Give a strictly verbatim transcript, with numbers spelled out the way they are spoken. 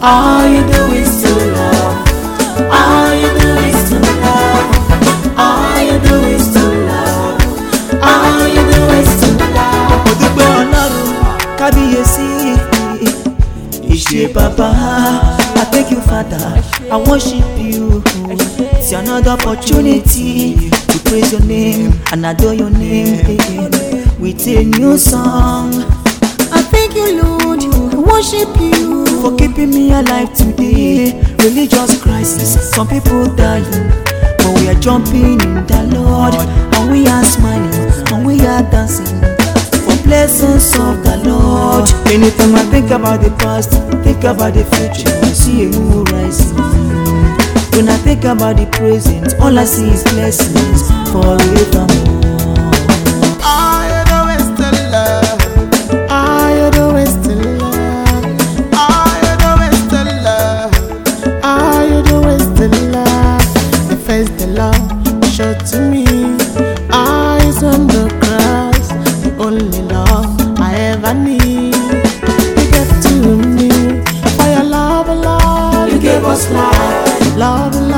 All you do is to love. All you do is to love. All you do is to love. All you do is to love. Odugbe Ọlọ́run kábíyèsí Ìṣe Baba, I thank you Father, I worship you. It's another opportunity to praise your name and adore your name with a new song. I thank you Lord, I worship you for keeping me alive today. Religious crisis, some people dying, but we are jumping in the Lord, and we are smiling, and we are dancing for blessings of the Lord. Anytime I think about the past, think about the future, I see a moon rising. When I think about the present, all I see is blessings forevermore. All you do is to love. All you do is to love. All you do is to love. All you do is to love. The face the love showed to me. Eyes on the cross, the only love I ever need. You gave to me for your love, Lord. You gave us life, Love,